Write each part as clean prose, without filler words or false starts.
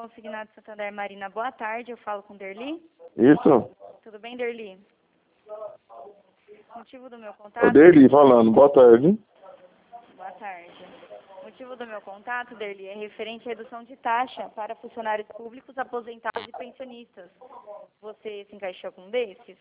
Consignado Santander Marina, boa tarde, eu falo com Derli. Isso? Tudo bem, Derli? Motivo do meu É o contato... Derli falando. Boa tarde. Boa tarde. Motivo do meu contato, Derli, é referente à redução de taxa para funcionários públicos, aposentados e pensionistas. Você se encaixou com um desses?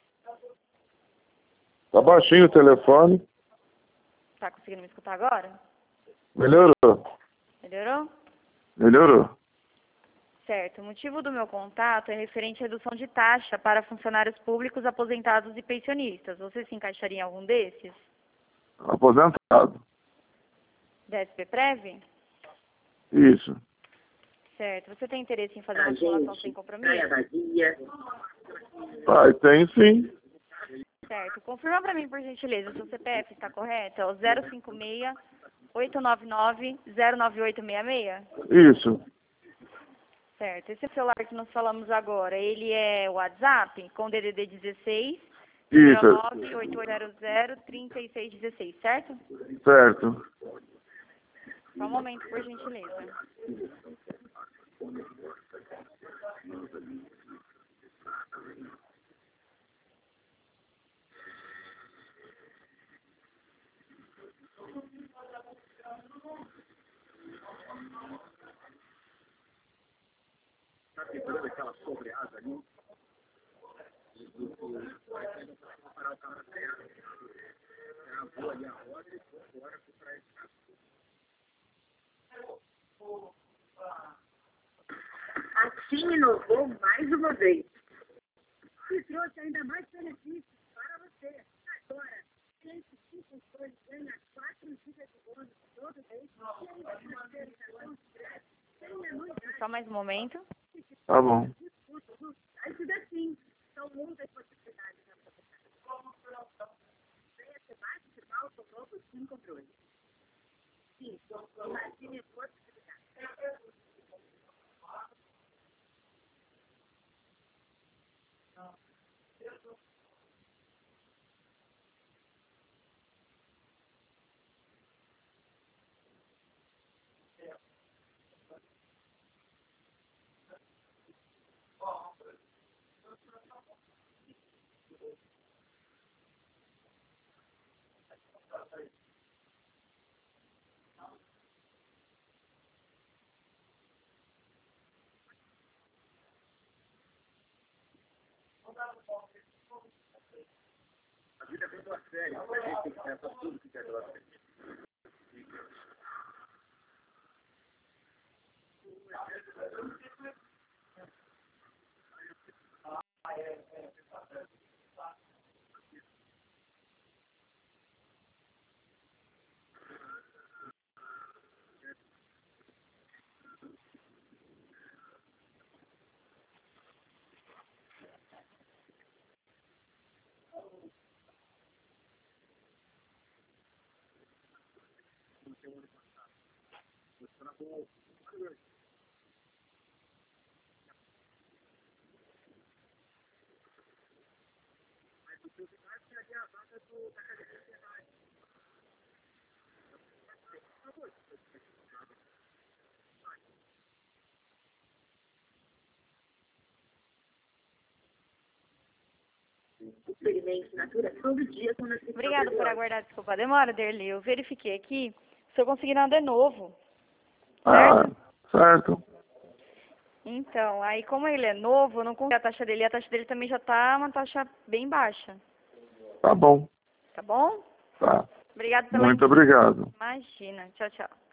Tá baixinho o telefone. Tá conseguindo me escutar agora? Melhorou? Melhorou? Melhorou. Certo. O motivo do meu contato é referente à redução de taxa para funcionários públicos, aposentados e pensionistas. Você se encaixaria em algum desses? Aposentado. Da SP-Prev? Isso. Certo. Você tem interesse em fazer uma simulação sem compromisso? Pai, tem sim. Certo. Confirma para mim, por gentileza, se o CPF está correto. É o 056-899-09866? Isso. Certo. Esse celular que nós falamos agora, ele é o WhatsApp com DDD 16 Isso. 0988003616, certo? Certo. Só um momento, por gentileza. A TIM inovou mais uma vez e trouxe ainda mais benefícios para você. Agora, cliente funções ganha 4 GB de bônus todo mês e ainda financeiro cartão de crédito sem anuidade. Só mais um momento. Tá bom. Isso dá sim. São muitas possibilidades na sua casa. Venha ser mais de volta ao novo TIM Controle. Sim, imagine possibilidades. Experimente Natura todo dia com Natura. Obrigada por aguardar, desculpa a demora, Derli. Eu verifiquei aqui, seu consignado é novo. Ah, certo. Então, aí como ele é novo, eu não consigo a taxa dele também já está uma taxa bem baixa. Tá bom. Tá bom? Tá. Obrigada pela Muito obrigado. Imagina. Tchau, tchau.